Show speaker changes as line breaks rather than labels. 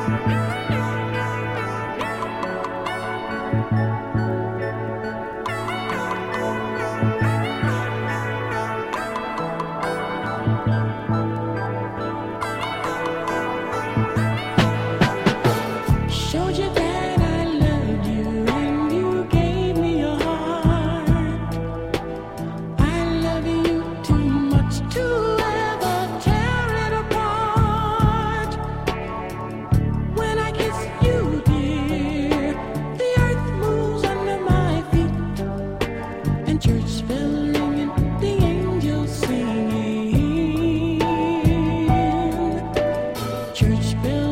Showed you that I loved you and you gave me your heart. I love you too much to ever tear it apart. When I kiss you, dear, the earth moves under my feet, and church bells ringing, the angels singing. Church bells.